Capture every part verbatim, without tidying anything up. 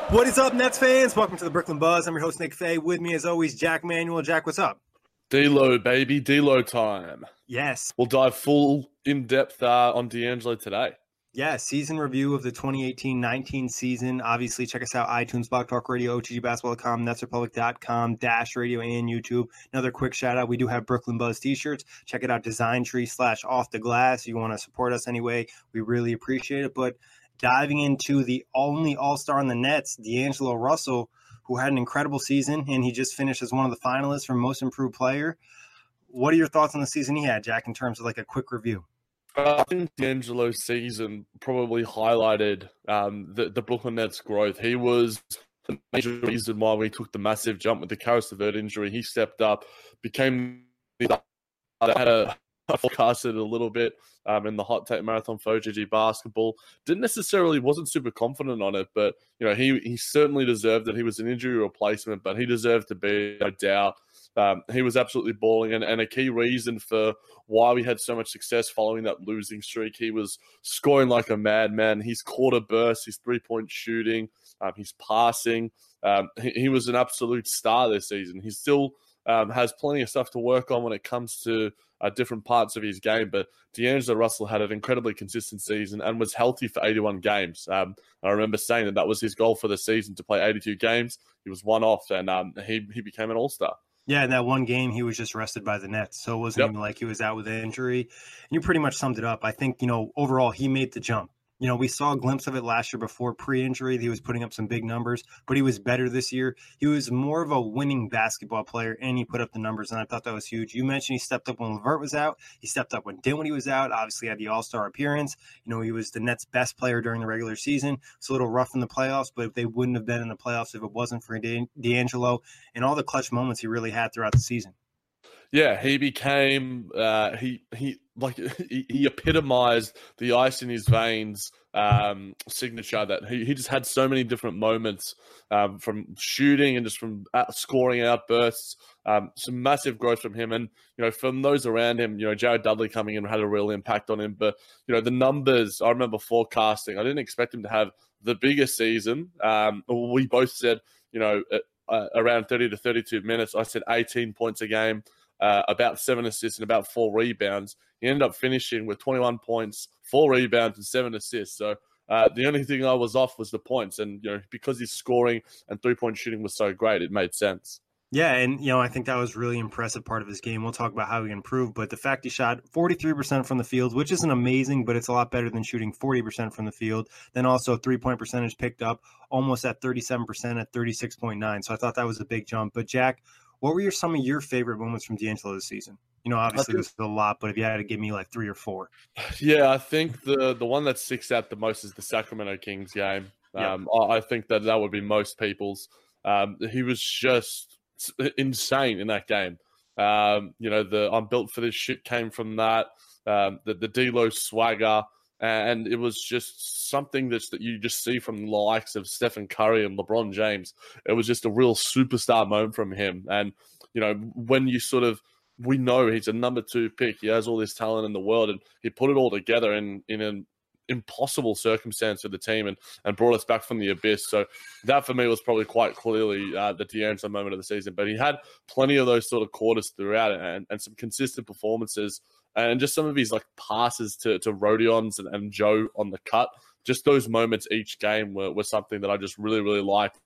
What is up, Nets fans? Welcome to the Brooklyn Buzz. I'm your host, Nick Fay. With me, as always, Jack Manuel. Jack, what's up? D-Lo, baby. D-Lo time. Yes. We'll dive full in-depth uh, on D'Angelo today. Yeah, season review of the twenty eighteen nineteen season. Obviously, check us out, iTunes, Blog Talk Radio, O T G basketball dot com, Nets Republic dot com, Dash Radio, and YouTube. Another quick shout-out, we do have Brooklyn Buzz t-shirts. Check it out, Design Tree slash Off the Glass. If you want to support us anyway, we really appreciate it. But diving into the only all-star on the Nets, D'Angelo Russell, who had an incredible season, and he just finished as one of the finalists for Most Improved Player. What are your thoughts on the season he had, Jack, in terms of like a quick review? Uh, I think D'Angelo's season probably highlighted um, the, the Brooklyn Nets' growth. He was the major reason why we took the massive jump with the Caris LeVert injury. He stepped up, became the had a I forecasted a little bit um, in the Hot Take Marathon for O G G basketball. Didn't necessarily, wasn't super confident on it, but you know he he certainly deserved it. He was an injury replacement, but he deserved to be, no doubt. Um, he was absolutely balling, and, and a key reason for why we had so much success following that losing streak. He was scoring like a madman. His quarter burst, his three-point shooting, um, his passing. Um, he, he was an absolute star this season. He still um, has plenty of stuff to work on when it comes to uh, different parts of his game, but D'Angelo Russell had an incredibly consistent season and was healthy for eighty-one games. Um, I remember saying that that was his goal for the season, to play eighty-two games. He was one off, and um, he, he became an all-star. Yeah, in that one game, he was just rested by the Nets, so it wasn't Yep. even like he was out with an injury. And you pretty much summed it up. I think, you know, overall, he made the jump. You know, we saw a glimpse of it last year before pre-injury. He was putting up some big numbers, but he was better this year. He was more of a winning basketball player, and he put up the numbers, and I thought that was huge. You mentioned he stepped up when LeVert was out. He stepped up when Dinwiddie was out. Obviously, had the All-Star appearance. You know, he was the Nets' best player during the regular season. It's a little rough in the playoffs, but they wouldn't have been in the playoffs if it wasn't for D'Angelo and all the clutch moments he really had throughout the season. Yeah, he became uh, he he like he, he epitomized the ice in his veins um, signature. That he, he just had so many different moments um, from shooting and just from out scoring outbursts. Um, some massive growth from him, and you know from those around him. You know, Jared Dudley coming in had a real impact on him. But you know the numbers. I remember forecasting. I didn't expect him to have the biggest season. Um, we both said you know uh, around thirty to thirty-two minutes. I said eighteen points a game. Uh, about seven assists and about four rebounds. He ended up finishing with twenty-one points, four rebounds, and seven assists. So uh, the only thing I was off was the points. And, you know, because his scoring and three-point shooting was so great, it made sense. Yeah, and, you know, I think that was really impressive part of his game. We'll talk about how he improved, but the fact he shot forty-three percent from the field, which isn't amazing, but it's a lot better than shooting forty percent from the field. Then also three-point percentage picked up almost at thirty-seven percent at thirty-six point nine. So I thought that was a big jump. But, Jack, what were your, some of your favorite moments from D'Angelo this season? You know, obviously think, this is a lot, but if you had to give me like three or four. Yeah, I think the the one that sticks out the most is the Sacramento Kings game. Um, yep. I, I think that that would be most people's. Um, he was just insane in that game. Um, you know, the I'm built for this shit came from that. Um, the the D-Lo swagger. And it was just something that's, that you just see from the likes of Stephen Curry and LeBron James. It was just a real superstar moment from him. And, you know, when you sort of, we know he's a number two pick. He has all this talent in the world, and he put it all together in, in an impossible circumstance for the team and, and brought us back from the abyss. So that for me was probably quite clearly uh, the D'Angelo moment of the season. But he had plenty of those sort of quarters throughout it, and, and some consistent performances. And just some of his like passes to, to Rodions and, and Joe on the cut, just those moments each game were, were something that I just really, really liked.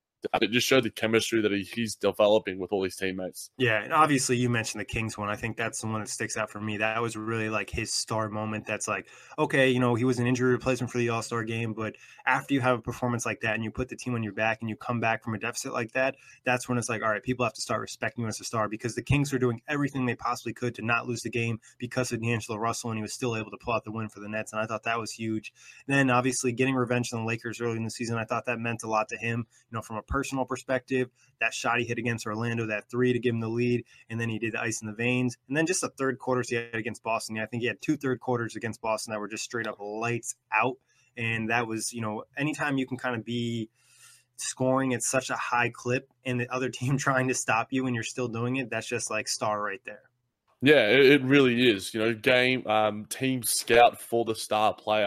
It just showed the chemistry that he, he's developing with all his teammates. Yeah, and obviously you mentioned the Kings one. I think that's the one that sticks out for me. That was really like his star moment. That's like, okay, you know, he was an injury replacement for the All-Star game, but after you have a performance like that and you put the team on your back and you come back from a deficit like that, that's when it's like, all right, people have to start respecting you as a star, because the Kings were doing everything they possibly could to not lose the game because of D'Angelo Russell, and he was still able to pull out the win for the Nets, and I thought that was huge. And then obviously getting revenge on the Lakers early in the season, I thought that meant a lot to him, you know, from a personal perspective. That shot he hit against Orlando, that three to give him the lead, and then he did the ice in the veins. And then just the third quarters he had against Boston. I think he had two third quarters against Boston that were just straight up lights out. And that was, you know, anytime you can kind of be scoring at such a high clip and the other team trying to stop you and you're still doing it, that's just like star right there. Yeah, it, it really is. You know, game um, team scout for the star player.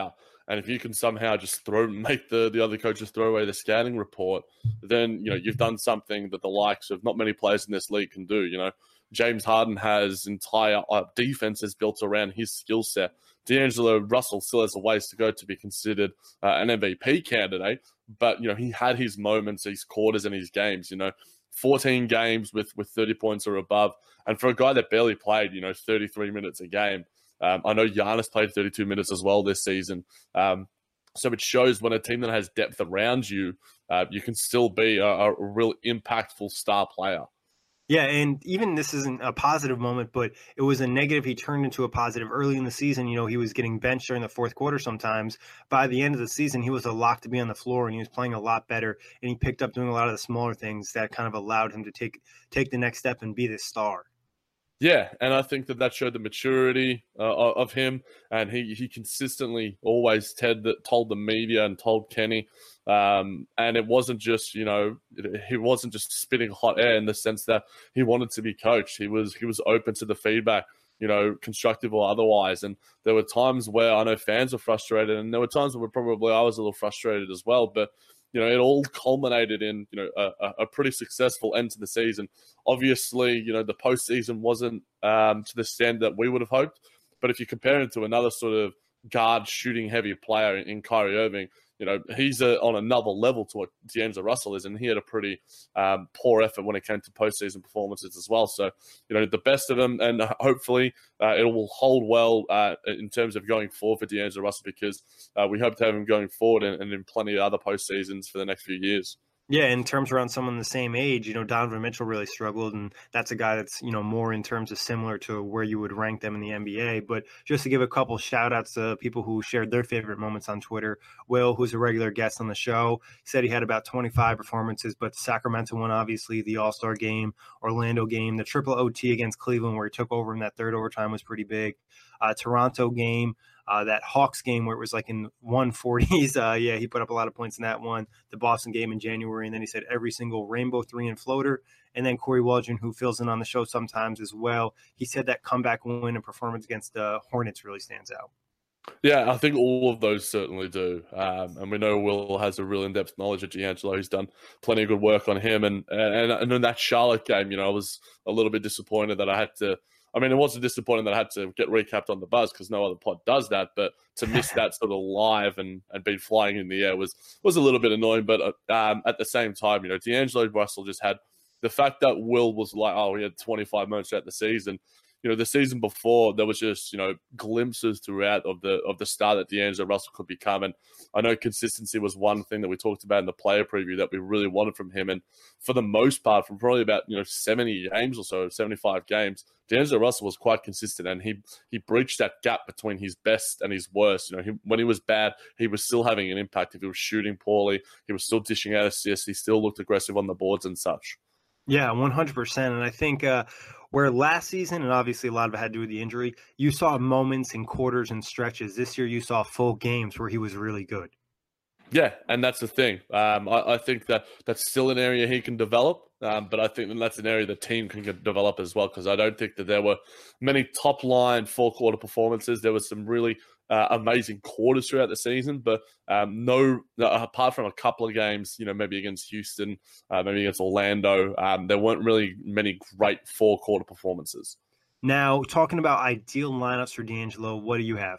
And if you can somehow just throw, make the, the other coaches throw away the scouting report, then, you know, you've done something that the likes of not many players in this league can do. You know, James Harden has entire uh, defenses built around his skill set. D'Angelo Russell still has a ways to go to be considered uh, an M V P candidate, but, you know, he had his moments, his quarters, and his games. You know, fourteen games with, with thirty points or above. And for a guy that barely played, you know, thirty-three minutes a game, um, I know Giannis played thirty-two minutes as well this season. Um, so it shows when a team that has depth around you, uh, you can still be a, a real impactful star player. Yeah, and even this isn't a positive moment, but it was a negative he turned into a positive early in the season. You know, he was getting benched during the fourth quarter sometimes. By the end of the season, he was a lock to be on the floor, and he was playing a lot better, and he picked up doing a lot of the smaller things that kind of allowed him to take take the next step and be this star. Yeah, and I think that that showed the maturity uh, of him, and he, he consistently always Ted that told the media and told Kenny, um, and it wasn't just, you know, he wasn't just spitting hot air in the sense that he wanted to be coached. He was he was open to the feedback, you know, constructive or otherwise. And there were times where I know fans were frustrated, and there were times where probably I was a little frustrated as well, but you know, it all culminated in, you know, a, a pretty successful end to the season. Obviously, you know, the postseason wasn't um, to the standard that we would have hoped. But if you compare it to another sort of guard shooting heavy player in Kyrie Irving, you know, he's a, on another level to what D'Angelo Russell is, and he had a pretty um, poor effort when it came to postseason performances as well. So, you know, the best of them, and hopefully uh, it will hold well uh, in terms of going forward for D'Angelo Russell, because uh, we hope to have him going forward and, and in plenty of other postseasons for the next few years. Yeah, in terms around someone the same age, you know, Donovan Mitchell really struggled, and that's a guy that's, you know, more in terms of similar to where you would rank them in the N B A. But just to give a couple shout outs to people who shared their favorite moments on Twitter, Will, who's a regular guest on the show, said he had about twenty-five performances, but the Sacramento one, obviously, the All-Star game, Orlando game, the triple O T against Cleveland where he took over in that third overtime was pretty big. Uh, Toronto game. Uh, that Hawks game where it was like in one forties, uh, yeah, he put up a lot of points in that one. The Boston game in January, and then he said every single rainbow three and floater. And then Corey Waldron, who fills in on the show sometimes as well, he said that comeback win and performance against the Hornets really stands out. Yeah, I think all of those certainly do. Um, and we know Will has a real in-depth knowledge of D'Angelo. He's done plenty of good work on him. And, and, and in that Charlotte game, you know, I was a little bit disappointed that I had to I mean, it wasn't disappointing that I had to get recapped on the buzz because no other pod does that. But to miss that sort of live and, and be flying in the air was was a little bit annoying. But um, at the same time, you know, D'Angelo Russell just had the fact that Will was like, oh, he had twenty-five moments throughout the season. You know, the season before, there was just, you know, glimpses throughout of the of the star that D'Angelo Russell could become. And I know consistency was one thing that we talked about in the player preview that we really wanted from him. And for the most part, from probably about, you know, seventy games or so, seventy-five games, D'Angelo Russell was quite consistent, and he he breached that gap between his best and his worst. You know, he, when he was bad, he was still having an impact. If he was shooting poorly, he was still dishing out assists. He still looked aggressive on the boards and such. Yeah, one hundred percent. And I think uh, where last season, and obviously a lot of it had to do with the injury, you saw moments and quarters and stretches. This year you saw full games where he was really good. Yeah, and that's the thing. Um, I, I think that that's still an area he can develop, um, but I think that that's an area the team can develop as well, because I don't think that there were many top-line four-quarter performances. There was some really uh, amazing quarters throughout the season, but um, no, apart from a couple of games, you know, maybe against Houston, uh, maybe against Orlando, um, there weren't really many great four-quarter performances. Now, talking about ideal lineups for D'Angelo, what do you have?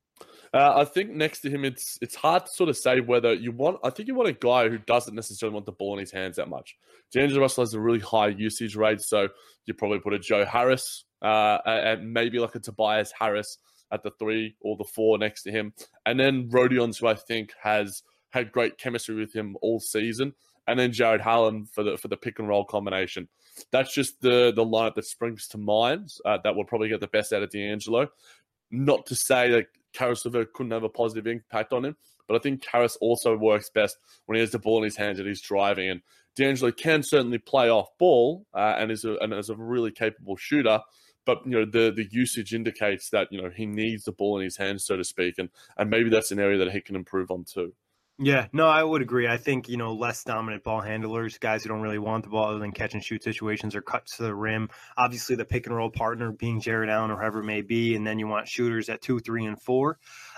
Uh, I think next to him, it's it's hard to sort of say whether you want. I think you want a guy who doesn't necessarily want the ball in his hands that much. D'Angelo Russell has a really high usage rate, so you probably put a Joe Harris uh, and maybe like a Tobias Harris at the three or the four next to him, and then Rodions, who I think has had great chemistry with him all season, and then Jared Allen for the for the pick and roll combination. That's just the the lineup that springs to mind uh, that will probably get the best out of D'Angelo. Not to say that Caris LeVert couldn't have a positive impact on him, but I think Caris also works best when he has the ball in his hands and he's driving. And D'Angelo can certainly play off ball uh, and is a, and is a really capable shooter, but you know the the usage indicates that you know he needs the ball in his hands, so to speak, and and maybe that's an area that he can improve on too. Yeah, no, I would agree. I think, you know, less dominant ball handlers, guys who don't really want the ball other than catch and shoot situations or cuts to the rim. Obviously, the pick and roll partner being Jared Allen or whoever it may be, and then you want shooters at two, three, and four.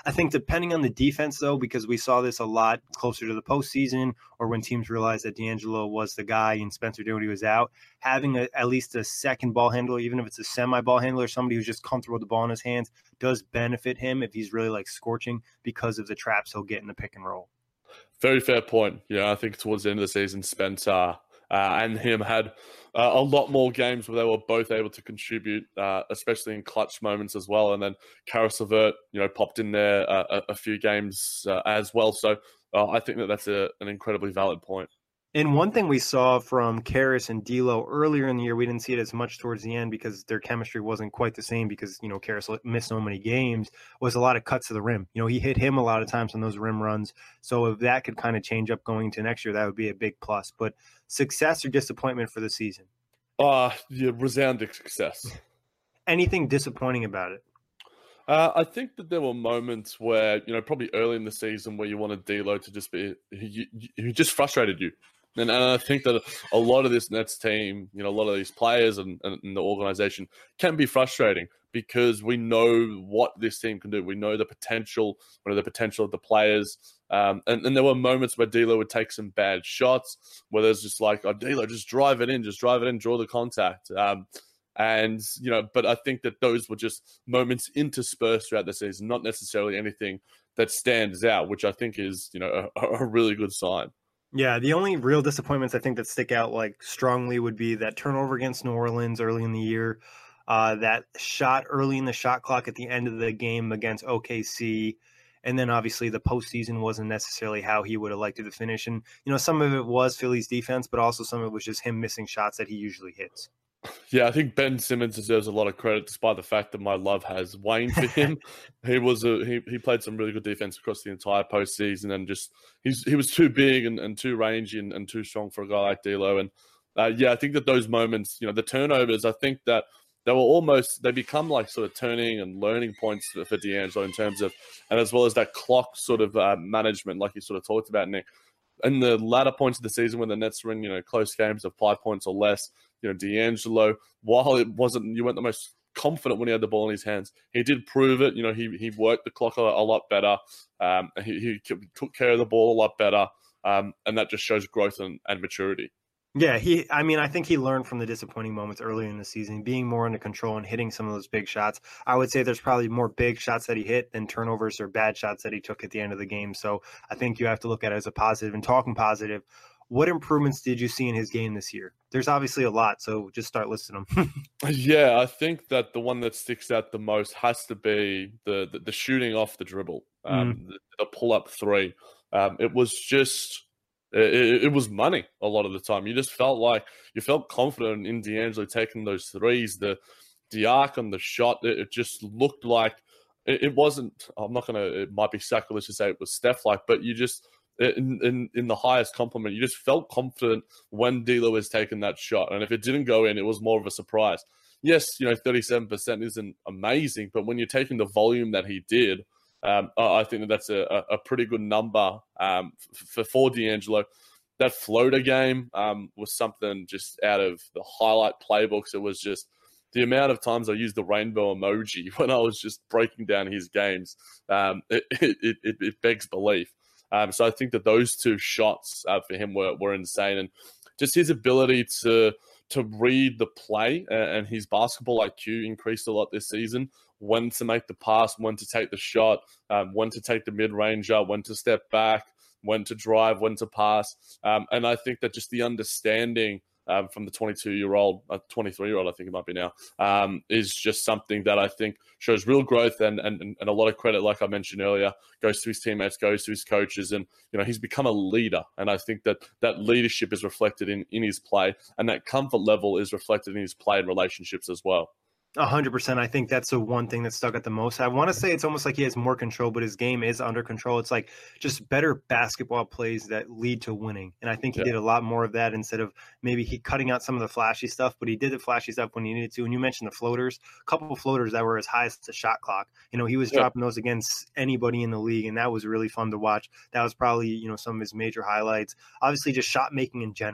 I think depending on the defense, though, because we saw this a lot closer to the postseason or when teams realized that D'Angelo was the guy and Spencer Dinwiddie was out, having a, at least a second ball handler, even if it's a semi-ball handler, somebody who's just comfortable with the ball in his hands, does benefit him if he's really like scorching because of the traps he'll get in the pick and roll. Very fair point. Yeah, I think towards the end of the season, Spencer uh, and him had uh, a lot more games where they were both able to contribute, uh, especially in clutch moments as well. And then Karis LeVert, you know, popped in there uh, a, a few games uh, as well. So uh, I think that that's a, an incredibly valid point. And one thing we saw from Karis and D'Lo earlier in the year, we didn't see it as much towards the end because their chemistry wasn't quite the same because, you know, Karis missed so many games, was a lot of cuts to the rim. You know, he hit him a lot of times on those rim runs. So if that could kind of change up going into next year, that would be a big plus. But success or disappointment for the season? Uh, yeah, resounding success. Anything disappointing about it? Uh, I think that there were moments where, you know, probably early in the season where you wanted D'Lo to just be, he, he just frustrated you. And, and I think that a lot of this Nets team, you know, a lot of these players and, and, and the organization can be frustrating because we know what this team can do. We know the potential, we know the potential of the players. Um, and, and there were moments where D'Lo would take some bad shots where there's just like, oh, D'Lo, just drive it in, just drive it in, draw the contact. Um, and, you know, but I think that those were just moments interspersed throughout the season, not necessarily anything that stands out, which I think is, you know, a, a really good sign. Yeah, the only real disappointments I think that stick out like strongly would be that turnover against New Orleans early in the year, uh, that shot early in the shot clock at the end of the game against O K C, and then obviously the postseason wasn't necessarily how he would have liked it to finish. And, you know, some of it was Philly's defense, but also some of it was just him missing shots that he usually hits. Yeah, I think Ben Simmons deserves a lot of credit, despite the fact that my love has waned for him. he was a he, he played some really good defense across the entire postseason, and just he's he was too big and, and too rangy and, and too strong for a guy like D'Lo. And uh, yeah, I think that those moments, you know, the turnovers, I think that they were almost they become like sort of turning and learning points for, for D'Angelo in terms of, and as well as that clock sort of uh, management, like you sort of talked about, Nick. In the latter points of the season when the Nets were in, you know, close games of five points or less, you know, D'Angelo, while it wasn't, you weren't the most confident when he had the ball in his hands, he did prove it. You know, he he worked the clock a, a lot better. Um, he, he took care of the ball a lot better. Um, and that just shows growth and, and maturity. Yeah, he. I mean, I think he learned from the disappointing moments earlier in the season, being more under control and hitting some of those big shots. I would say there's probably more big shots that he hit than turnovers or bad shots that he took at the end of the game. So I think you have to look at it as a positive. And talking positive, what improvements did you see in his game this year? There's obviously a lot, so just start listing them. Yeah, I think that the one that sticks out the most has to be the the, the shooting off the dribble, um, mm. the, the pull up three. Um, it was just. It, it was money a lot of the time. You just felt like you felt confident in D'Angelo taking those threes. The the arc on the shot, it, it just looked like it, it wasn't. I'm not gonna. It might be sacrilege to say it was Steph like, but you just in in, in the highest compliment, you just felt confident when D'Lo was taking that shot. And if it didn't go in, it was more of a surprise. Yes, you know, thirty-seven percent isn't amazing, but when you're taking the volume that he did. Um, I think that that's a, a pretty good number um, for, for D'Angelo. That floater game um, was something just out of the highlight playbooks. It was just the amount of times I used the rainbow emoji when I was just breaking down his games. Um, it, it, it, it begs belief. Um, so I think that those two shots uh, for him were, were insane. And just his ability to to read the play and his basketball I Q increased a lot this season. When to make the pass, when to take the shot, um, when to take the mid-ranger, when to step back, when to drive, when to pass. Um, and I think that just the understanding um, from the twenty-two-year-old, uh, twenty-three-year-old, I think it might be now, um, is just something that I think shows real growth and, and and a lot of credit, like I mentioned earlier, goes to his teammates, goes to his coaches. And, you know, he's become a leader. And I think that that leadership is reflected in, in his play, and that comfort level is reflected in his play and relationships as well. A hundred percent. I think that's the one thing that stuck out the most. I want to say it's almost like he has more control, but his game is under control. It's like just better basketball plays that lead to winning. And I think he yeah. did a lot more of that instead of maybe he cutting out some of the flashy stuff, but he did the flashy stuff when he needed to. And you mentioned the floaters, a couple of floaters that were as high as the shot clock. You know, he was yeah. dropping those against anybody in the league, and that was really fun to watch. That was probably, you know, some of his major highlights. Obviously just shot making in general.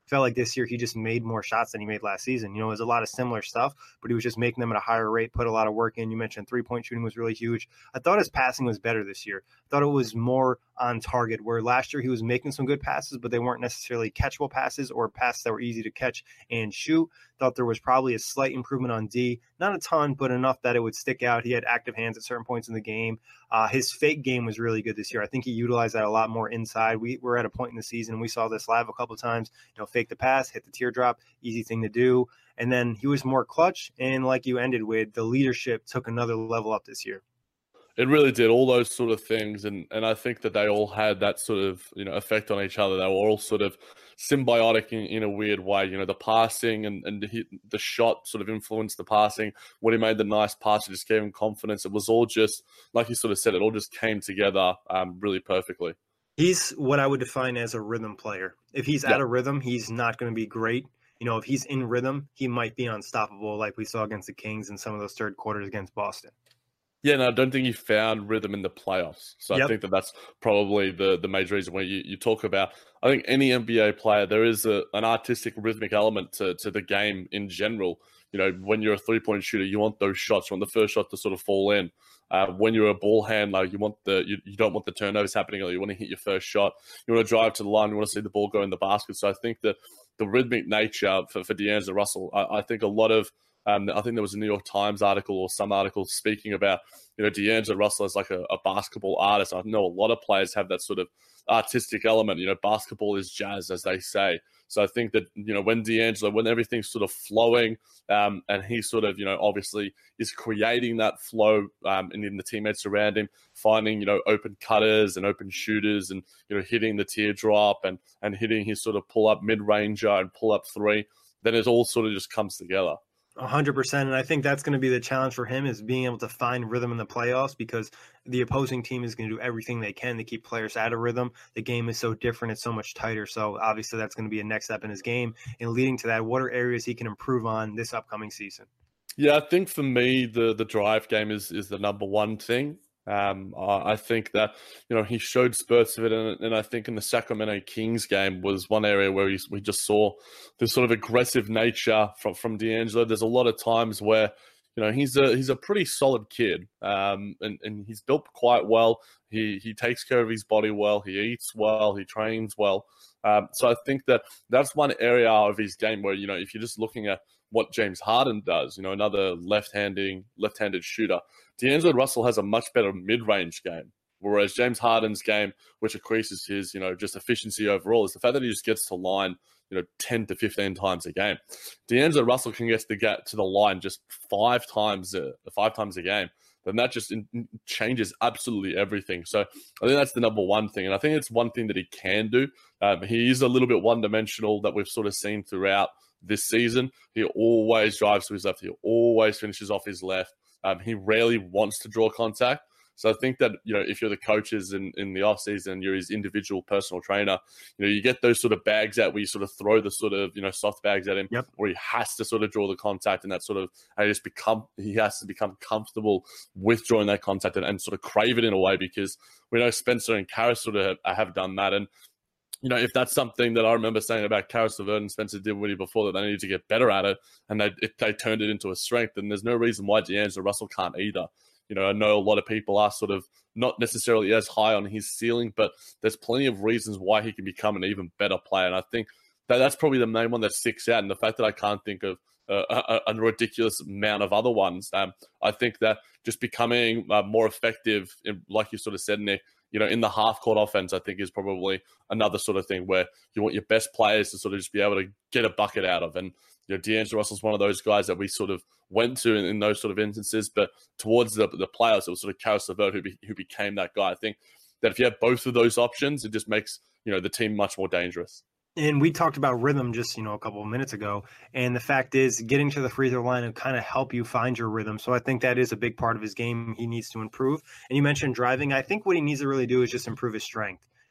felt like this year he just made more shots than he made last season. You know, it was a lot of similar stuff, but he was just making them at a higher rate, put a lot of work in. You mentioned three-point shooting was really huge. I thought his passing was better this year. I thought it was more on target, where last year he was making some good passes, but they weren't necessarily catchable passes or passes that were easy to catch and shoot. Thought there was probably a slight improvement on D. Not a ton, but enough that it would stick out. He had active hands at certain points in the game. Uh, his fake game was really good this year. I think he utilized that a lot more inside. We were at a point in the season, and we saw this live a couple of times. You know, fake the pass, hit the teardrop, easy thing to do. And then he was more clutch. And like you ended with, the leadership took another level up this year. It really did, all those sort of things, and and I think that they all had that sort of, you know, effect on each other. They were all sort of symbiotic in, in a weird way. You know, the passing and, and the, the shot sort of influenced the passing. When he made the nice pass, it just gave him confidence. It was all just, like you sort of said, it all just came together um, really perfectly. He's what I would define as a rhythm player. If he's Yeah. out of rhythm, he's not going to be great. You know, if he's in rhythm, he might be unstoppable, like we saw against the Kings in some of those third quarters against Boston. Yeah, no, I don't think he found rhythm in the playoffs. So Yep. I think that that's probably the, the major reason where you, you talk about, I think any N B A player, there is a, an artistic rhythmic element to, to the game in general. You know, when you're a three-point shooter, you want those shots. You want the first shot to sort of fall in. Uh, when you're a ball handler, you want the you, you don't want the turnovers happening early. You want to hit your first shot. You want to drive to the line. You want to see the ball go in the basket. So I think that the rhythmic nature for, for D'Angelo Russell, I, I think a lot of Um, I think there was a New York Times article or some article speaking about, you know, D'Angelo Russell as like a, a basketball artist. I know a lot of players have that sort of artistic element. You know, basketball is jazz, as they say. So I think that, you know, when D'Angelo, when everything's sort of flowing um, and he sort of, you know, obviously is creating that flow um, and in the teammates around him, finding, you know, open cutters and open shooters and, you know, hitting the teardrop and, and hitting his sort of pull-up mid-ranger and pull-up three, then it all sort of just comes together. A hundred percent. And I think that's going to be the challenge for him, is being able to find rhythm in the playoffs, because the opposing team is going to do everything they can to keep players out of rhythm. The game is so different. It's so much tighter. So obviously that's going to be a next step in his game, and leading to that, what are areas he can improve on this upcoming season? Yeah, I think for me, the the drive game is is the number one thing. Um, I I think that, you know, he showed spurts of it, and, and I think in the Sacramento Kings game was one area where we, we just saw this sort of aggressive nature from, from D'Angelo. There's a lot of times where, you know, he's a he's a pretty solid kid, um, and, and he's built quite well. He he takes care of his body well. He eats well. He trains well. Um, so I think that that's one area of his game where, you know, if you're just looking at what James Harden does, you know, another left-handing, left-handed shooter, D'Angelo Russell has a much better mid-range game. Whereas James Harden's game, which increases his, you know, just efficiency overall, is the fact that he just gets to line, you know, ten to fifteen times a game. D'Angelo Russell can get to get to the line just five times, a, five times a game. Then that just in, changes absolutely everything. So I think that's the number one thing. And I think it's one thing that he can do. Um, he is a little bit one-dimensional that we've sort of seen throughout this season. He always drives to his left. He always finishes off his left. Um, he rarely wants to draw contact. So I think that, you know, if you're the coaches in, in the offseason, you're his individual personal trainer, you know, you get those sort of bags out where you sort of throw the sort of, you know, soft bags at him, Yep. where he has to sort of draw the contact, and that sort of, and just become, he has to become comfortable with drawing that contact and, and sort of crave it in a way, because we know Spencer and Karis sort of have, have done that. And, you know, if that's something that I remember saying about Karis LeVert and Spencer Dinwiddie before, that they needed to get better at it, and they it, they turned it into a strength, and there's no reason why D'Angelo Russell can't either. You know, I know a lot of people are sort of not necessarily as high on his ceiling, but there's plenty of reasons why he can become an even better player. And I think that that's probably the main one that sticks out. And the fact that I can't think of uh, a, a ridiculous amount of other ones, um, I think that just becoming uh, more effective, in, like you sort of said, Nick, you know, in the half-court offense, I think is probably another sort of thing where you want your best players to sort of just be able to get a bucket out of. And, you know, D'Angelo Russell's one of those guys that we sort of went to in, in those sort of instances, but towards the the playoffs, it was sort of Karis LeVert who, be, who became that guy. I think that if you have both of those options, it just makes, you know, the team much more dangerous. And we talked about rhythm just, you know, a couple of minutes ago. And the fact is, getting to the free throw line and kind of help you find your rhythm. So I think that is a big part of his game he needs to improve. And you mentioned driving. I think what he needs to really do is just improve his strength.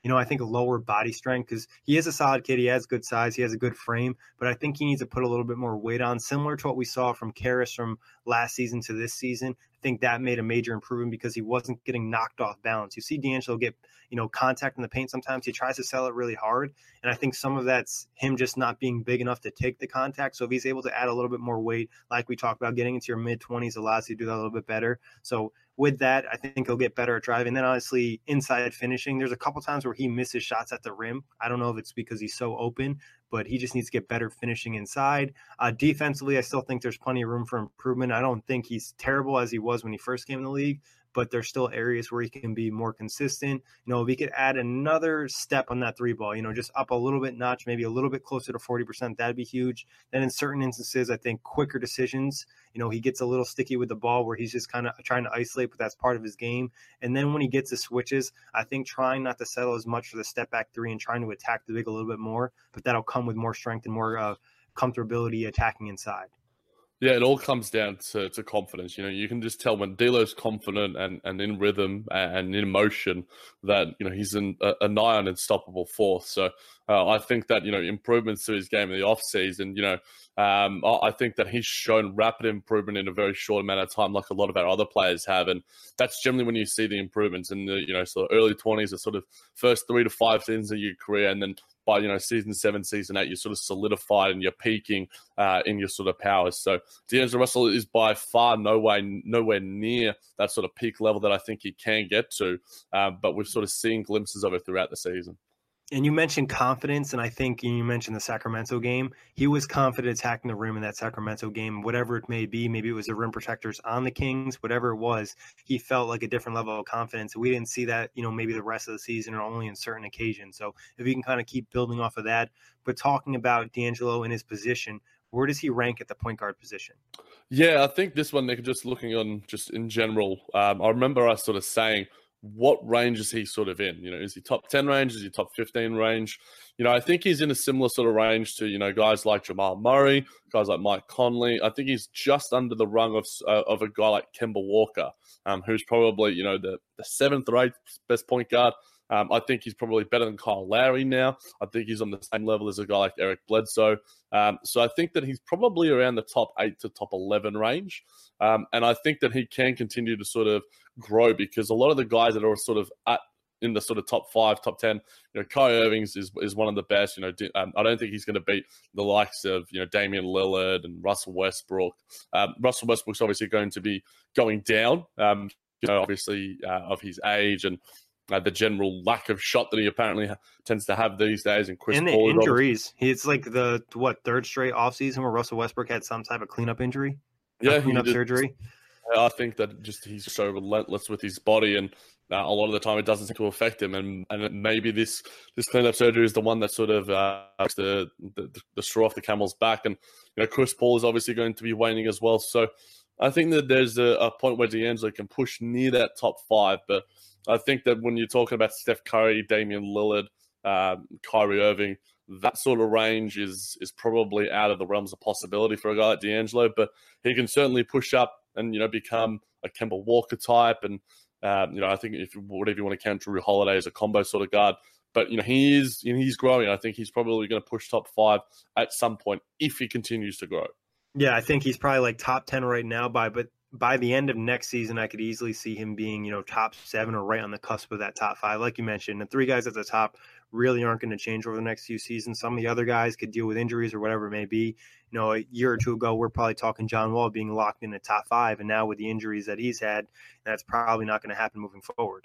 you know, I think lower body strength, because he is a solid kid. He has good size. He has a good frame, but I think he needs to put a little bit more weight on, similar to what we saw from Karras from last season to this season. I think that made a major improvement because he wasn't getting knocked off balance. You see D'Angelo get, you know, contact in the paint sometimes. He tries to sell it really hard, and I think some of that's him just not being big enough to take the contact. So if he's able to add a little bit more weight, like we talked about, getting into your mid-twenties allows you to do that a little bit better. So with that, I think he'll get better at driving. Then honestly, inside finishing, there's a couple times where he misses shots at the rim. I don't know if it's because he's so open, but he just needs to get better finishing inside. Uh, defensively, I still think there's plenty of room for improvement. I don't think he's terrible as he was when he first came in the league, but there's still areas where he can be more consistent. You know, if he could add another step on that three ball, you know, just up a little bit notch, maybe a little bit closer to forty percent, that'd be huge. Then in certain instances, I think quicker decisions, you know, he gets a little sticky with the ball where he's just kind of trying to isolate, but that's part of his game. And then when he gets the switches, I think trying not to settle as much for the step back three and trying to attack the big a little bit more, but that'll come with more strength and more uh, comfortability attacking inside. Yeah, it all comes down to, to confidence. You know, you can just tell when D'Lo's confident and, and in rhythm and in motion that, you know, he's an, a, a nigh unstoppable force. So uh, I think that, you know, improvements to his game in the offseason, you know, um, I, I think that he's shown rapid improvement in a very short amount of time, like a lot of our other players have. And that's generally when you see the improvements in the, you know, sort of early twenties, the sort of first three to five seasons of your career. And then by, you know, season seven, season eight, you're sort of solidified and you're peaking uh, in your sort of powers. So D'Angelo Russell is by far no way, nowhere near that sort of peak level that I think he can get to. Um, but we've sort of seen glimpses of it throughout the season. And you mentioned confidence, and I think you mentioned the Sacramento game. He was confident attacking the rim in that Sacramento game, whatever it may be. Maybe it was the rim protectors on the Kings, whatever it was. He felt like a different level of confidence. We didn't see that, you know, maybe the rest of the season or only in certain occasions. So if you can kind of keep building off of that. But talking about D'Angelo in his position, where does he rank at the point guard position? Yeah, I think this one, Nick, just looking on just in general, um, I remember us sort of saying, what range is he sort of in? You know, is he top ten range? Is he top fifteen range? You know, I think he's in a similar sort of range to, you know, guys like Jamal Murray, guys like Mike Conley. I think he's just under the rung of uh, of a guy like Kemba Walker, um, who's probably, you know, the, the seventh or eighth best point guard. Um, I think he's probably better than Kyle Lowry now. I think he's on the same level as a guy like Eric Bledsoe. Um, so I think that he's probably around the top eight to top eleven range. Um, and I think that he can continue to sort of grow because a lot of the guys that are sort of at in the sort of top five, top ten, you know, Kyrie Irving is, is one of the best. You know, um, I don't think he's going to beat the likes of, you know, Damian Lillard and Russell Westbrook. Um, Russell Westbrook's obviously going to be going down, um, you know, obviously uh, of his age and Uh, the general lack of shot that he apparently ha- tends to have these days. And Chris and the Paul injuries. It's like the, what, third straight offseason where Russell Westbrook had some type of cleanup injury? Yeah, cleanup did, surgery? I think that just he's so relentless with his body, and uh, a lot of the time it doesn't seem to affect him. And and maybe this this cleanup surgery is the one that sort of uh, the, the the straw off the camel's back. And you know, Chris Paul is obviously going to be waning as well. So I think that there's a, a point where D'Angelo can push near that top five, but I think that when you're talking about Steph Curry, Damian Lillard, um, Kyrie Irving, that sort of range is is probably out of the realms of possibility for a guy like D'Angelo. But he can certainly push up and, you know, become a Kemba Walker type. And, um, you know, I think if whatever you want to count Drew Holiday as a combo sort of guard. But, you know, he is, you know, he's growing. I think he's probably going to push top five at some point if he continues to grow. Yeah, I think he's probably like top ten right now by, but by the end of next season, I could easily see him being, you know, top seven or right on the cusp of that top five. Like you mentioned, the three guys at the top really aren't going to change over the next few seasons. Some of the other guys could deal with injuries or whatever it may be. You know, a year or two ago, we're probably talking John Wall being locked in the top five. And now with the injuries that he's had, that's probably not going to happen moving forward.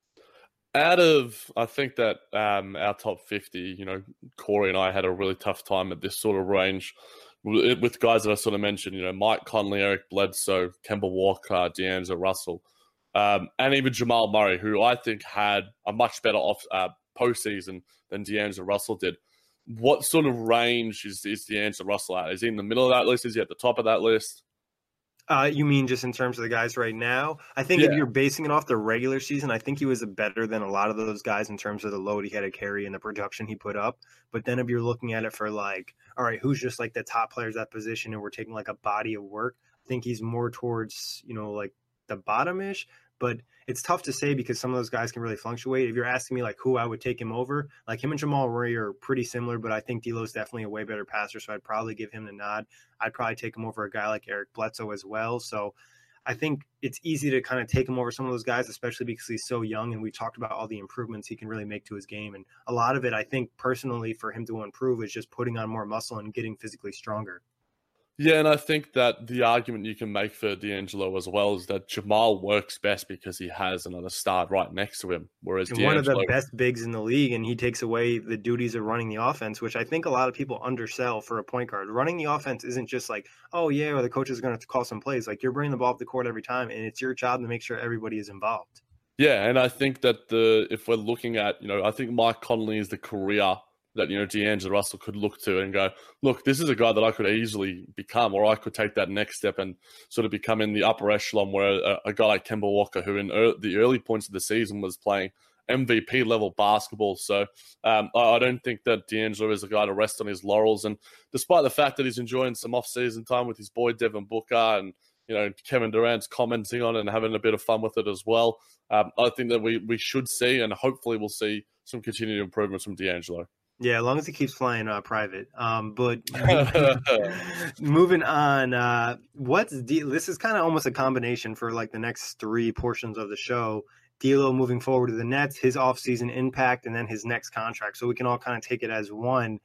Out of, I think that um, our top fifty, you know, Corey and I had a really tough time at this sort of range with guys that I sort of mentioned, you know, Mike Conley, Eric Bledsoe, Kemba Walker, D'Angelo Russell, um, and even Jamal Murray, who I think had a much better off uh, postseason than D'Angelo Russell did. What sort of range is, is D'Angelo Russell at? Is he in the middle of that list? Is he at the top of that list? Uh, you mean just in terms of the guys right now? I think Yeah. if you're basing it off the regular season, I think he was better than a lot of those guys in terms of the load he had to carry and the production he put up. But then if you're looking at it for like, all right, who's just like the top players at that position and we're taking like a body of work, I think he's more towards, you know, like the bottom-ish. But it's tough to say because some of those guys can really fluctuate. If you're asking me like who I would take him over, like him and Jamal Murray are pretty similar, but I think D'Lo's definitely a way better passer, so I'd probably give him the nod. I'd probably take him over a guy like Eric Bledsoe as well. So I think it's easy to kind of take him over some of those guys, especially because he's so young, and we talked about all the improvements he can really make to his game. And a lot of it, I think, personally, for him to improve is just putting on more muscle and getting physically stronger. Yeah, and I think that the argument you can make for D'Angelo as well is that Jamal works best because he has another star right next to him, whereas And D'Angelo... one of the best bigs in the league, and he takes away the duties of running the offense, which I think a lot of people undersell for a point guard. Running the offense isn't just like, oh, yeah, or the coach is going to call some plays. Like, you're bringing the ball up the court every time, and it's your job to make sure everybody is involved. Yeah, and I think that the if we're looking at, you know, I think Mike Conley is the career that, you know, D'Angelo Russell could look to and go, look, this is a guy that I could easily become, or I could take that next step and sort of become in the upper echelon where a, a guy like Kemba Walker, who in er, the early points of the season was playing M V P level basketball. So um, I, I don't think that D'Angelo is a guy to rest on his laurels. And despite the fact that he's enjoying some off-season time with his boy Devin Booker and, you know, Kevin Durant's commenting on it and having a bit of fun with it as well, um, I think that we, we should see, and hopefully we'll see, some continued improvements from D'Angelo. Yeah, as long as he keeps flying uh, private. Um, but moving on, uh, what's D- this is kind of almost a combination for like the next three portions of the show. D'Lo moving forward to the Nets, his offseason impact, and then his next contract. So we can all kind of take it as one.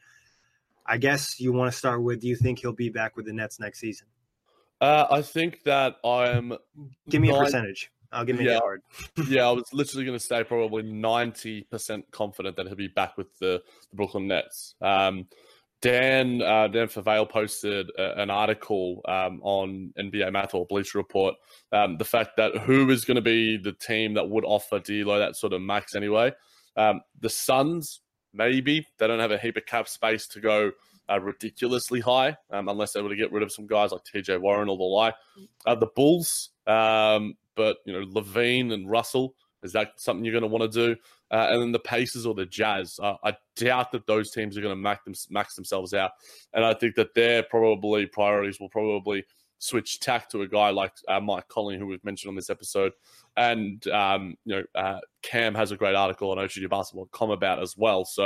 I guess you want to start with, do you think he'll be back with the Nets next season? Uh, I think that I'm... Give me a percentage. I'll give it yeah, hard. yeah, I was literally going to say probably ninety percent confident that he'll be back with the, the Brooklyn Nets. Um, Dan uh, Dan Favale posted a, an article um, on N B A Math or Bleacher Report. Um, the fact that who is going to be the team that would offer D'Lo that sort of max anyway. Um, the Suns, maybe. They don't have a heap of cap space to go uh, ridiculously high um, unless they were to get rid of some guys like T J Warren or the like. Uh, the Bulls... Um, But, you know, Levine and Russell, is that something you're going to want to do? Uh, and then the Pacers or the Jazz, uh, I doubt that those teams are going to max, them, max themselves out. And I think that their probably priorities will probably switch tack to a guy like uh, Mike Conley, who we've mentioned on this episode. And, um, you know, uh, Cam has a great article on O G basketball dot com about as well. So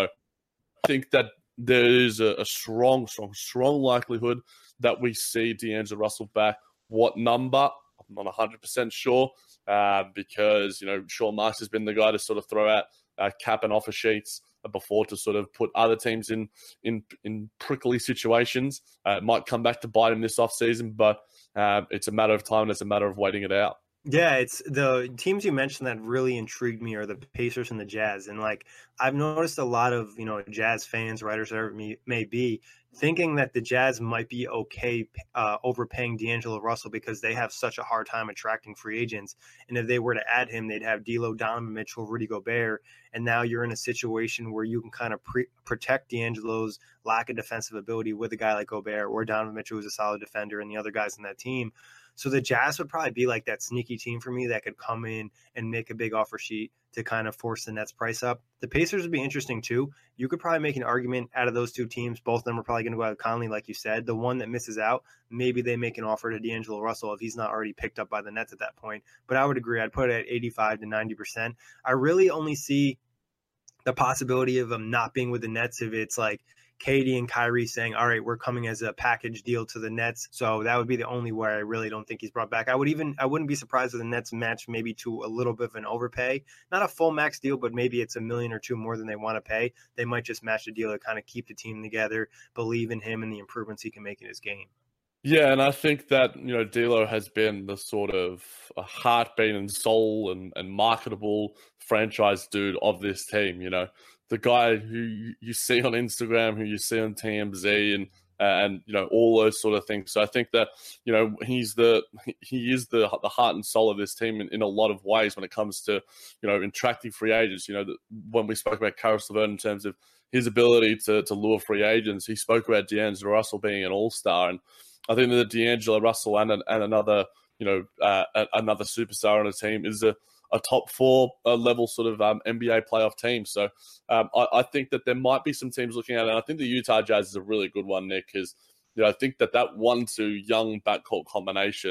I think that there is a, a strong, strong, strong likelihood that we see D'Angelo Russell back. What number? I'm not one hundred percent sure uh, because, you know, Sean Marks has been the guy to sort of throw out uh, cap and offer sheets before to sort of put other teams in in, in prickly situations. Uh, it might come back to bite him this offseason, but uh, it's a matter of time and it's a matter of waiting it out. Yeah, it's the teams you mentioned that really intrigued me are the Pacers and the Jazz. And like, I've noticed a lot of, you know, Jazz fans, writers, whatever it may be, thinking that the Jazz might be okay uh, overpaying D'Angelo Russell because they have such a hard time attracting free agents. And if they were to add him, they'd have D'Lo, Donovan Mitchell, Rudy Gobert. And now you're in a situation where you can kind of pre- protect D'Angelo's lack of defensive ability with a guy like Gobert or Donovan Mitchell, who's a solid defender, and the other guys in that team. So the Jazz would probably be like that sneaky team for me that could come in and make a big offer sheet to kind of force the Nets price up. The Pacers would be interesting too. You could probably make an argument out of those two teams. Both of them are probably going to go out with Conley, like you said. The one that misses out, maybe they make an offer to D'Angelo Russell if he's not already picked up by the Nets at that point. But I would agree. I'd put it at eighty-five to ninety percent. I really only see the possibility of him not being with the Nets if it's like K D and Kyrie saying, all right, we're coming as a package deal to the Nets. So that would be the only where I really don't think he's brought back. I would even, I wouldn't be surprised if the Nets match maybe to a little bit of an overpay, not a full max deal, but maybe it's a million or two more than they want to pay. They might just match the deal to kind of keep the team together, believe in him and the improvements he can make in his game. Yeah, and I think that, you know, D'Lo has been the sort of a heartbeat and soul and, and marketable franchise dude of this team, you know. The guy who you see on Instagram, who you see on T M Z and, and you know, all those sort of things. So I think that, you know, he's the, he is the the heart and soul of this team in, in a lot of ways when it comes to, you know, attracting free agents. You know, when we spoke about Caris LeVert in terms of his ability to, to lure free agents, he spoke about D'Angelo Russell being an all-star. And I think that D'Angelo Russell and, and another, you know, uh, another superstar on a team is a, a top four uh, level sort of um, N B A playoff team. So um, I, I think that there might be some teams looking at it. And I think the Utah Jazz is a really good one, Nick, because, you know, I think that that one two young backcourt combination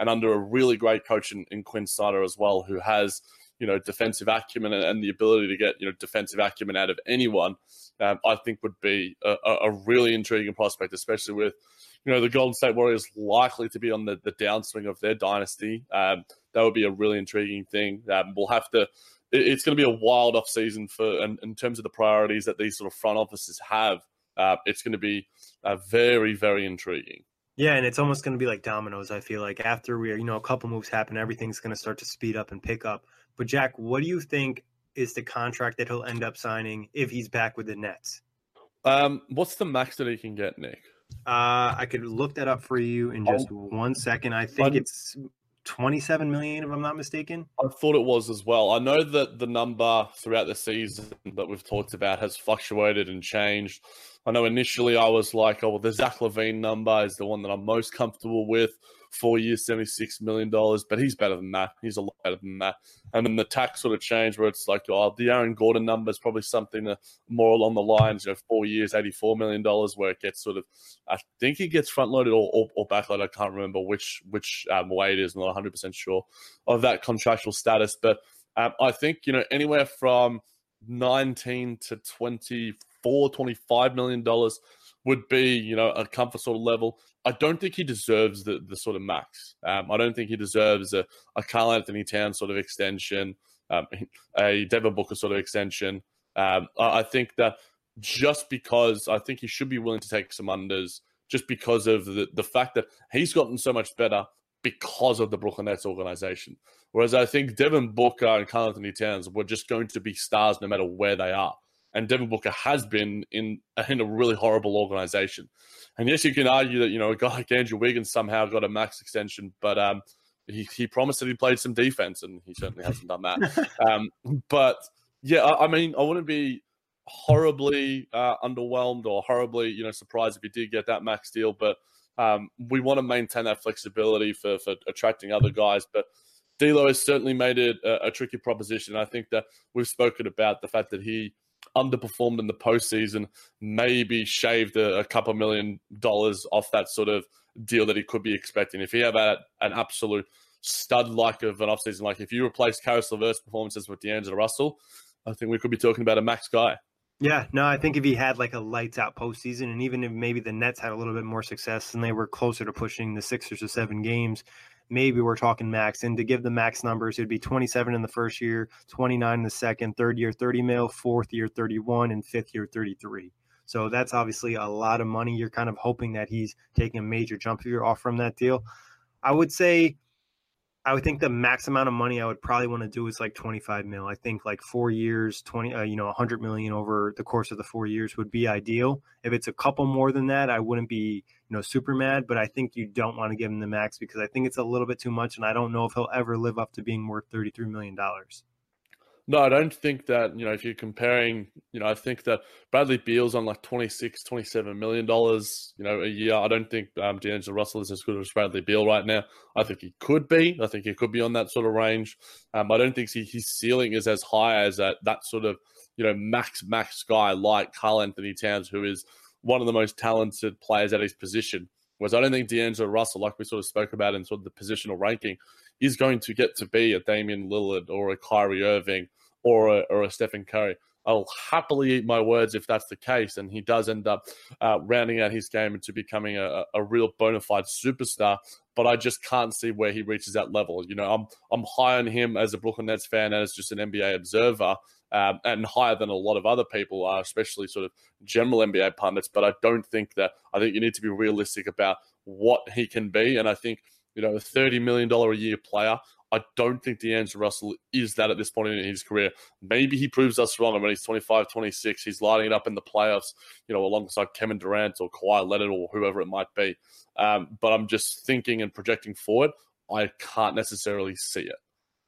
and under a really great coach in, in Quinn Snyder as well, who has, you know, defensive acumen and, and the ability to get, you know, defensive acumen out of anyone, um, I think would be a, a really intriguing prospect, especially with, you know, the Golden State Warriors likely to be on the, the downswing of their dynasty. Um, that would be a really intriguing thing. Um, we'll have to, it, it's going to be a wild off season for, and in terms of the priorities that these sort of front offices have, uh, it's going to be uh, very, very intriguing. Yeah, and it's almost going to be like dominoes, I feel like. After we, you know, a couple moves happen, everything's going to start to speed up and pick up. But Jack, what do you think is the contract that he'll end up signing if he's back with the Nets? Um, what's the max that he can get, Nick? Uh, I could look that up for you in just oh, one second. I think I'm, it's twenty-seven million, if I'm not mistaken. I thought it was as well. I know that the number throughout the season that we've talked about has fluctuated and changed. I know initially I was like, oh, well, the Zach LaVine number is the one that I'm most comfortable with. Four years, seventy-six million dollars, but he's better than that. He's a lot better than that. And then the tax sort of changed where it's like, oh, the Aaron Gordon number is probably something that more along the lines, you know, four years, eighty-four million dollars, where it gets sort of, I think he gets front-loaded or, or, or back-loaded. I can't remember which which um, way it is. I'm not one hundred percent sure of that contractual status. But um, I think, you know, anywhere from nineteen to twenty-four, twenty-five million dollars would be, you know, a comfort sort of level. I don't think he deserves the, the sort of max. Um, I don't think he deserves a, a Karl Anthony Towns sort of extension, um, a Devin Booker sort of extension. Um, I, I think that just because I think he should be willing to take some unders, just because of the, the fact that he's gotten so much better because of the Brooklyn Nets organization. Whereas I think Devin Booker and Karl Anthony Towns were just going to be stars no matter where they are. And Devin Booker has been in, in a really horrible organization. And yes, you can argue that, you know, a guy like Andrew Wiggins somehow got a max extension, but um, he, he promised that he played some defense, and he certainly hasn't done that. um, but, yeah, I, I mean, I wouldn't be horribly uh, underwhelmed or horribly, you know, surprised if he did get that max deal. But um, we want to maintain that flexibility for, for attracting other guys. But D'Lo has certainly made it a, a tricky proposition. I think that we've spoken about the fact that he underperformed in the postseason, maybe shaved a, a couple million dollars off that sort of deal that he could be expecting. If he had a, an absolute stud like of an offseason, like if you replace Caris LeVert's performances with D'Angelo Russell, I think we could be talking about a max guy. Yeah, no, I think if he had like a lights out postseason, and even if maybe the Nets had a little bit more success and they were closer to pushing the six or seven games, maybe we're talking max. And to give the max numbers, it'd be twenty-seven in the first year, twenty-nine in the second, third year, thirty mil, fourth year, thirty-one, and fifth year, thirty-three. So that's obviously a lot of money. You're kind of hoping that he's taking a major jump if you're off from that deal. I would say, I would think the max amount of money I would probably want to do is like twenty-five mil. I think like four years, twenty, uh, you know, one hundred million over the course of the four years would be ideal. If it's a couple more than that, I wouldn't be, you know, super mad, but I think you don't want to give him the max because I think it's a little bit too much. And I don't know if he'll ever live up to being worth thirty-three million dollars. No, I don't think that, you know, if you're comparing, you know, I think that Bradley Beal's on like twenty-six, twenty-seven million dollars, you know, a year. I don't think um, D'Angelo Russell is as good as Bradley Beal right now. I think he could be. I think he could be on that sort of range. Um, I don't think he, his ceiling is as high as that, that sort of, you know, max, max guy like Karl Anthony Towns, who is one of the most talented players at his position. Whereas I don't think D'Angelo Russell, like we sort of spoke about in sort of the positional ranking, is going to get to be a Damian Lillard or a Kyrie Irving or a, or a Stephen Curry. I'll happily eat my words if that's the case, and he does end up uh, rounding out his game into becoming a, a real bona fide superstar. But I just can't see where he reaches that level. You know, I'm I'm high on him as a Brooklyn Nets fan and as just an N B A observer, um, and higher than a lot of other people are, especially sort of general N B A pundits. But I don't think that. I think you need to be realistic about what he can be, and I think, you know, a thirty million dollars a year player, I don't think D'Angelo Russell is that at this point in his career. Maybe he proves us wrong, and when he's twenty-five, twenty-six, he's lighting it up in the playoffs, you know, alongside Kevin Durant or Kawhi Leonard or whoever it might be. Um, but I'm just thinking and projecting forward, I can't necessarily see it.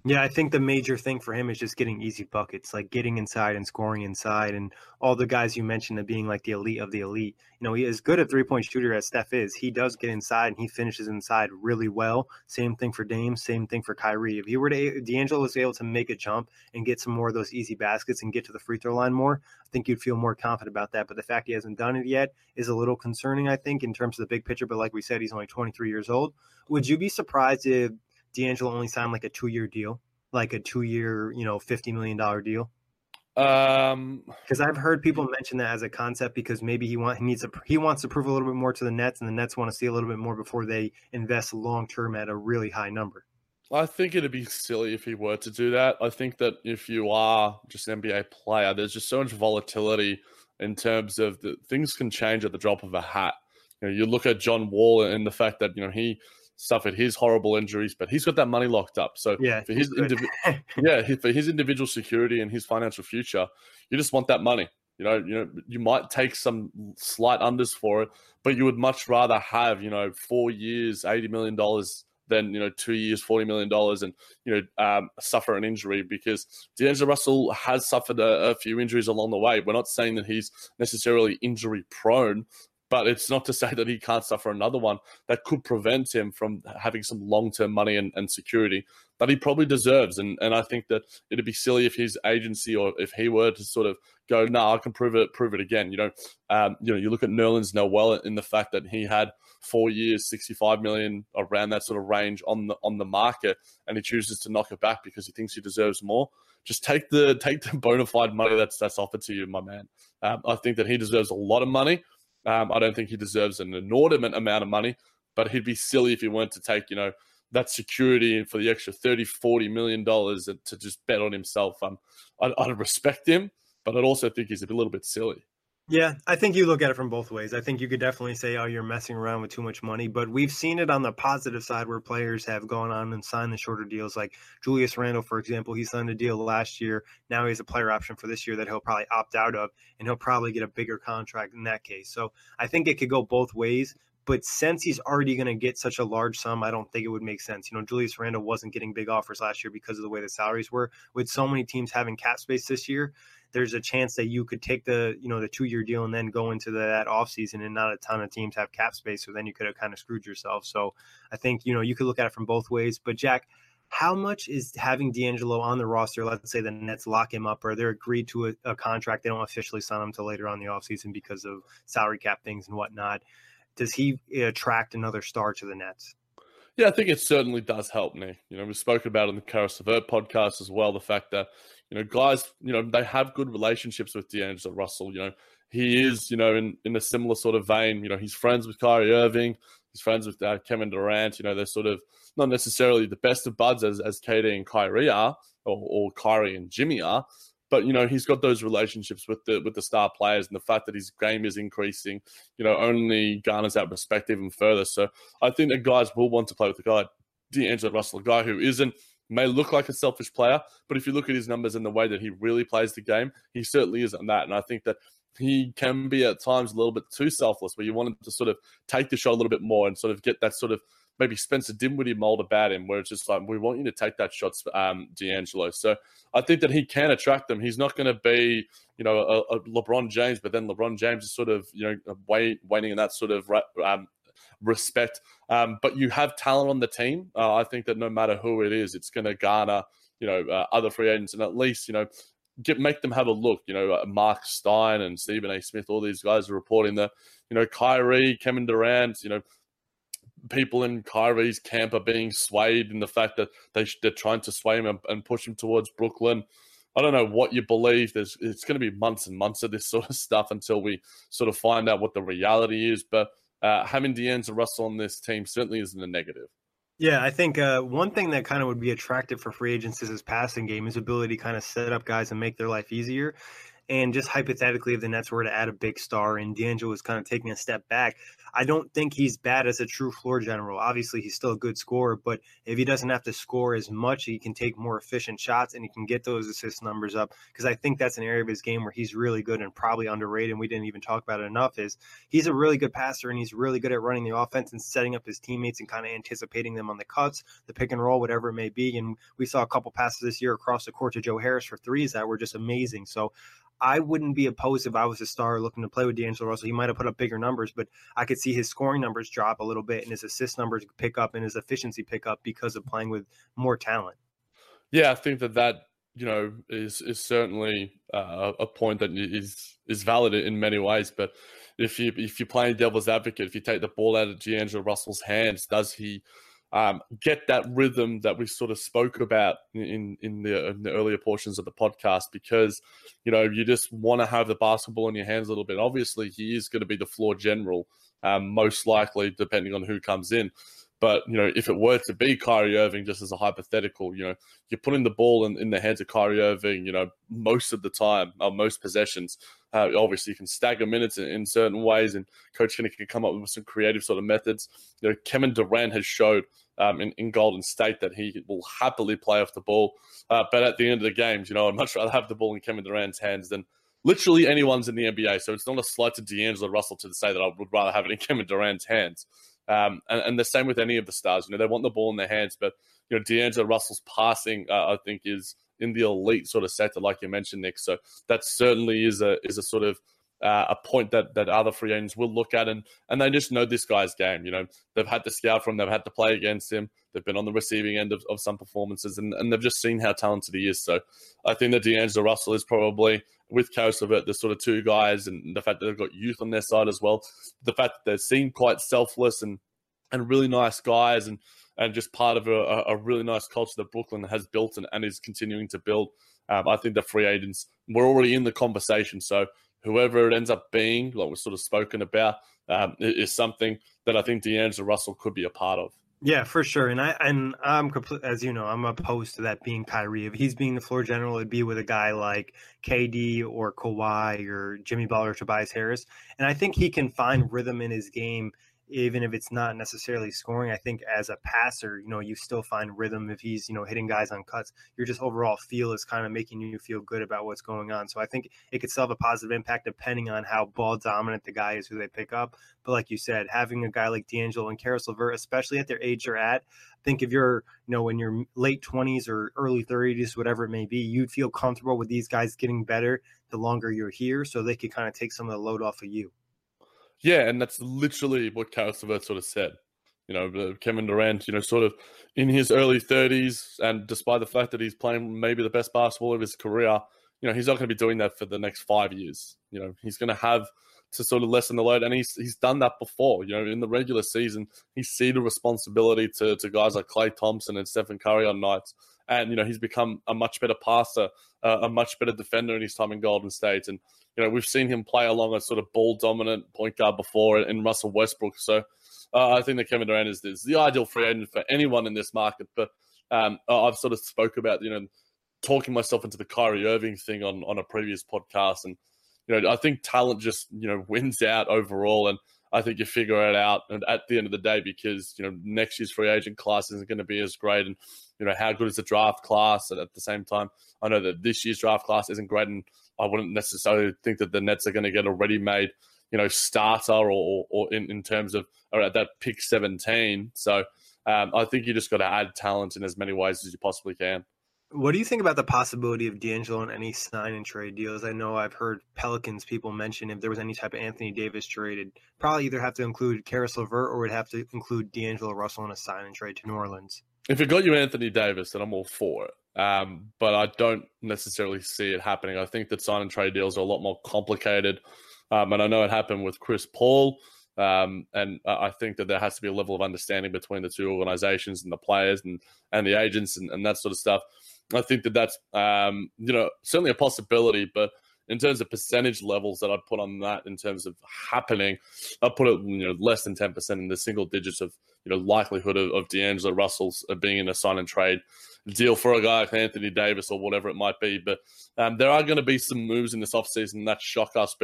Yeah, I think the major thing for him is just getting easy buckets, like getting inside and scoring inside, and all the guys you mentioned of being like the elite of the elite. You know, he is good at three point shooter as Steph is. He does get inside and he finishes inside really well. Same thing for Dame. Same thing for Kyrie. If he were to, D'Angelo was able to make a jump and get some more of those easy baskets and get to the free throw line more, I think you'd feel more confident about that. But the fact he hasn't done it yet is a little concerning, I think, in terms of the big picture. But like we said, he's only twenty-three years old. Would you be surprised if D'Angelo only signed like a two-year deal, like a two-year, you know, fifty million dollars deal? Um, Because I've heard people mention that as a concept because maybe he want he needs to he wants to prove a little bit more to the Nets, and the Nets want to see a little bit more before they invest long term at a really high number. I think it'd be silly if he were to do that. I think that if you are just an N B A player, there's just so much volatility in terms of the things can change at the drop of a hat. You know, you look at John Wall and the fact that, you know, he suffered his horrible injuries, but he's got that money locked up. So Yeah, for his indivi- yeah, for his individual security and his financial future, you just want that money. You know, you know, you might take some slight unders for it, but you would much rather have, you know, four years, eighty million dollars than, you know, two years, forty million dollars, and, you know, um, suffer an injury, because D'Angelo Russell has suffered a, a few injuries along the way. We're not saying that he's necessarily injury prone, but it's not to say that he can't suffer another one that could prevent him from having some long-term money and, and security that he probably deserves. And and I think that it'd be silly if his agency, or if he were to sort of go, no, nah, I can prove it, prove it again. You know, um, you know, you look at Nerlens Noel in the fact that he had four years, sixty-five million, around that sort of range on the on the market, and he chooses to knock it back because he thinks he deserves more. Just take the take the bona fide money that's that's offered to you, my man. Um, I think that he deserves a lot of money. Um, I don't think he deserves an inordinate amount of money, but he'd be silly if he weren't to take, you know, that security for the extra thirty, forty million dollars to just bet on himself. Um, I'd, I'd respect him, but I'd also think he's a little bit silly. Yeah, I think you look at it from both ways. I think you could definitely say, oh, you're messing around with too much money, but we've seen it on the positive side where players have gone on and signed the shorter deals. Like Julius Randle, for example, he signed a deal last year. Now he has a player option for this year that he'll probably opt out of, and he'll probably get a bigger contract in that case. So I think it could go both ways. But since he's already going to get such a large sum, I don't think it would make sense. You know, Julius Randle wasn't getting big offers last year because of the way the salaries were. With so many teams having cap space this year, there's a chance that you could take the, you know, the two-year deal and then go into the, that offseason, and not a ton of teams have cap space. So then you could have kind of screwed yourself. So I think, you know, you could look at it from both ways. But Jack, how much is having D'Angelo on the roster? Let's say the Nets lock him up, or they're agreed to a, a contract. They don't officially sign him until later on in the offseason because of salary cap things and whatnot. Does he attract another star to the Nets? Yeah, I think it certainly does help, Nick. You know, we've spoken about it on the Caris LeVert podcast as well, the fact that, you know, guys, you know, they have good relationships with D'Angelo Russell. You know, he is, you know, in, in a similar sort of vein. You know, he's friends with Kyrie Irving. He's friends with uh, Kevin Durant. You know, they're sort of not necessarily the best of buds as, as K D and Kyrie are, or, or Kyrie and Jimmy are. But, you know, he's got those relationships with the with the star players, and the fact that his game is increasing, you know, only garners that respect even further. So I think that guys will want to play with the guy, D'Angelo Russell, a guy who isn't, may look like a selfish player, but if you look at his numbers and the way that he really plays the game, he certainly isn't that. And I think that he can be at times a little bit too selfless, where you want him to sort of take the shot a little bit more and sort of get that sort of maybe Spencer Dinwiddie mold about him, where it's just like, we want you to take that shot, um, D'Angelo. So I think that he can attract them. He's not going to be, you know, a, a LeBron James, but then LeBron James is sort of, you know, way, waning in that sort of um, respect. Um, but you have talent on the team. Uh, I think that no matter who it is, it's going to garner, you know, uh, other free agents, and at least, you know, get make them have a look. You know, uh, Mark Stein and Stephen A. Smith, all these guys are reporting that, you know, Kyrie, Kevin Durant, you know, people in Kyrie's camp are being swayed in the fact that they, they're trying to sway him and, and push him towards Brooklyn. I don't know what you believe. There's, it's going to be months and months of this sort of stuff until we sort of find out what the reality is. But uh, having D'Angelo Russell on this team certainly isn't a negative. Yeah, I think uh, one thing that kind of would be attractive for free agents is his passing game, his ability to kind of set up guys and make their life easier. And just hypothetically, if the Nets were to add a big star and D'Angelo was kind of taking a step back, I don't think he's bad as a true floor general. Obviously, he's still a good scorer, but if he doesn't have to score as much, he can take more efficient shots and he can get those assist numbers up, because I think that's an area of his game where he's really good and probably underrated, and we didn't even talk about it enough, is he's a really good passer and he's really good at running the offense and setting up his teammates and kind of anticipating them on the cuts, the pick and roll, whatever it may be. And we saw a couple passes this year across the court to Joe Harris for threes that were just amazing. So I wouldn't be opposed if I was a star looking to play with D'Angelo Russell. He might have put up bigger numbers, but I could see his scoring numbers drop a little bit and his assist numbers pick up and his efficiency pick up because of playing with more talent. Yeah, I think that that, you know, is is certainly uh, a point that is is valid in many ways. But if you if you're playing devil's advocate, if you take the ball out of D'Angelo Russell's hands, does he Um, get that rhythm that we sort of spoke about in in the, in the earlier portions of the podcast? Because, you know, you just want to have the basketball in your hands a little bit. Obviously, he is going to be the floor general, um, most likely, depending on who comes in. But, you know, if it were to be Kyrie Irving, just as a hypothetical, you know, you're putting the ball in, in the hands of Kyrie Irving, you know, most of the time, or most possessions. Uh, obviously, you can stagger minutes in, in certain ways, and Coach Kinnick can come up with some creative sort of methods. You know, Kevin Durant has showed um, in, in Golden State that he will happily play off the ball. Uh, but at the end of the games, you know, I'd much rather have the ball in Kevin Durant's hands than literally anyone's in the N B A. So it's not a slight to D'Angelo Russell to say that I would rather have it in Kevin Durant's hands. Um, and, and the same with any of the stars. You know, they want the ball in their hands, but, you know, D'Angelo Russell's passing, uh, I think, is in the elite sort of sector, like you mentioned, Nick. So that certainly is a is a sort of uh, a point that that other free agents will look at, and and they just know this guy's game. You know, they've had to scout from him, they've had to play against him, they've been on the receiving end of, of some performances, and, and they've just seen how talented he is. So I think that D'Angelo Russell is probably, with Caris LeVert, the sort of two guys, and the fact that they've got youth on their side as well, the fact that they seem quite selfless and and really nice guys, and and just part of a, a really nice culture that Brooklyn has built and, and is continuing to build. Um, I think the free agents, we're already in the conversation. So whoever it ends up being, like we've sort of spoken about, um, is something that I think D'Angelo Russell could be a part of. Yeah, for sure. And I and I'm complete, as you know, I'm opposed to that being Kyrie. If he's being the floor general, it'd be with a guy like K D or Kawhi or Jimmy Butler or Tobias Harris. And I think he can find rhythm in his game, even if it's not necessarily scoring. I think as a passer, you know, you still find rhythm if he's, you know, hitting guys on cuts. Your just overall feel is kind of making you feel good about what's going on. So I think it could still have a positive impact depending on how ball dominant the guy is who they pick up. But like you said, having a guy like D'Angelo and Caris LeVert, especially at their age they're at, I think if you're, you know, in your late twenties or early thirties, whatever it may be, you'd feel comfortable with these guys getting better the longer you're here, so they could kind of take some of the load off of you. Yeah, and that's literally what Caris LeVert sort of said. You know, Kevin Durant, you know, sort of in his early thirties, and despite the fact that he's playing maybe the best basketball of his career, you know, he's not going to be doing that for the next five years. You know, he's going to have to sort of lessen the load, and he's he's done that before. You know, in the regular season, he's ceded responsibility to, to guys like Klay Thompson and Stephen Curry on nights. And, you know, he's become a much better passer, uh, a much better defender in his time in Golden State. And, you know, we've seen him play along a sort of ball-dominant point guard before in Russell Westbrook. So uh, I think that Kevin Durant is, is the ideal free agent for anyone in this market. But um, I've sort of spoke about, you know, talking myself into the Kyrie Irving thing on, on a previous podcast. And, you know, I think talent just, you know, wins out overall. And I think you figure it out at the end of the day, because, you know, next year's free agent class isn't going to be as great. And, you know, how good is the draft class? And at the same time, I know that this year's draft class isn't great, and I wouldn't necessarily think that the Nets are going to get a ready-made, you know, starter or, or in, in terms of or at that pick seventeen. So um, I think you just got to add talent in as many ways as you possibly can. What do you think about the possibility of D'Angelo in any sign and trade deals? I know I've heard Pelicans people mention if there was any type of Anthony Davis trade, it'd probably either have to include Caris LeVert or it'd have to include D'Angelo Russell in a sign and trade to New Orleans. If it got you Anthony Davis, then I'm all for it. Um, but I don't necessarily see it happening. I think that sign and trade deals are a lot more complicated. Um, and I know it happened with Chris Paul. Um, and I think that there has to be a level of understanding between the two organizations and the players and, and the agents and, and that sort of stuff. I think that that's, um, you know, certainly a possibility, but in terms of percentage levels that I'd put on that in terms of happening, I'd put it, you know, less than ten percent in the single digits of, you know, likelihood of, of D'Angelo Russell's being in a sign and trade deal for a guy like Anthony Davis or whatever it might be. But um, there are going to be some moves in this offseason that shock us, be it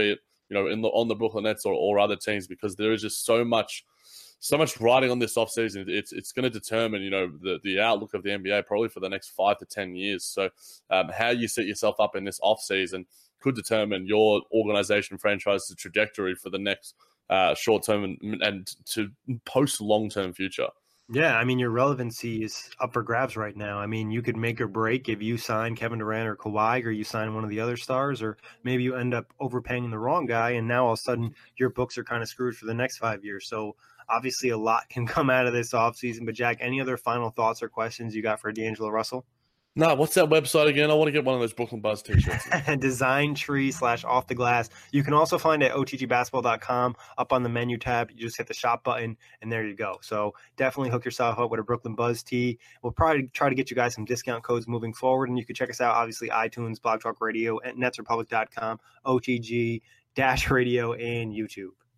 you know, in the on the Brooklyn Nets or, or other teams, because there is just so much so much riding on this offseason. It's it's going to determine, you know, the, the outlook of the N B A probably for the next five to ten years. So um, how you set yourself up in this offseason could determine your organization, franchise's trajectory for the next uh, short term and, and to post long term future. Yeah, I mean, your relevancy is up for grabs right now. I mean, you could make or break if you sign Kevin Durant or Kawhi, or you sign one of the other stars, or maybe you end up overpaying the wrong guy, and now all of a sudden your books are kind of screwed for the next five years. So obviously a lot can come out of this offseason. But Jack, any other final thoughts or questions you got for D'Angelo Russell? No, what's that website again? I want to get one of those Brooklyn Buzz t-shirts. Design Tree slash Off the Glass. You can also find it at O T G basketball dot com. Up on the menu tab, you just hit the shop button, and there you go. So definitely hook yourself up with a Brooklyn Buzz tee. We'll probably try to get you guys some discount codes moving forward, and you can check us out, obviously, iTunes, Blog Talk Radio, at nets republic dot com, O T G, Dash Radio, and YouTube.